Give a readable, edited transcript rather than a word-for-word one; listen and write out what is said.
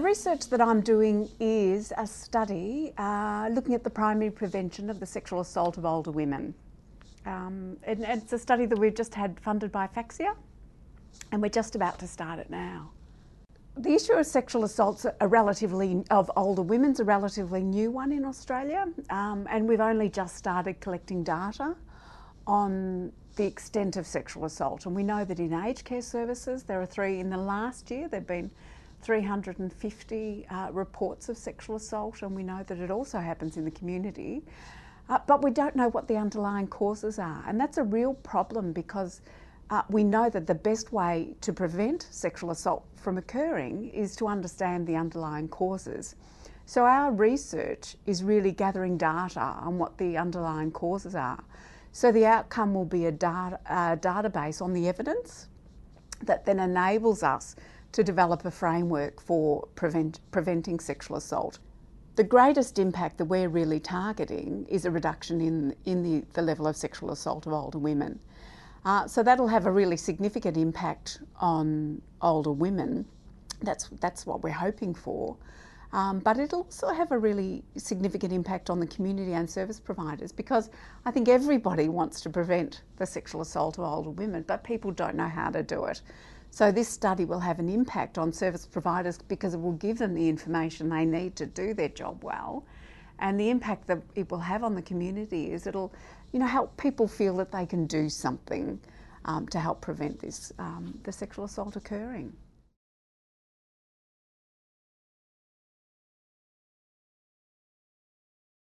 research that I'm doing is a study looking at the primary prevention of the sexual assault of older women. And it's a study that we've just had funded by FAXIA, and we're just about to start it now. The issue of sexual assaults of older women is a relatively new one in Australia, and we've only just started collecting data on the extent of sexual assault. And we know that in aged care services, in the last year, there have been 350 reports of sexual assault, and we know that it also happens in the community. But we don't know what the underlying causes are, and that's a real problem because we know that the best way to prevent sexual assault from occurring is to understand the underlying causes. So our research is really gathering data on what the underlying causes are. So the outcome will be a database on the evidence that then enables us to develop a framework for preventing sexual assault. The greatest impact that we're really targeting is a reduction in the level of sexual assault of older women. So that'll have a really significant impact on older women. That's what we're hoping for. But it'll also have a really significant impact on the community and service providers, because I think everybody wants to prevent the sexual assault of older women, but people don't know how to do it. So this study will have an impact on service providers because it will give them the information they need to do their job well. And the impact that it will have on the community is it'll, help people feel that they can do something to help prevent this, the sexual assault occurring.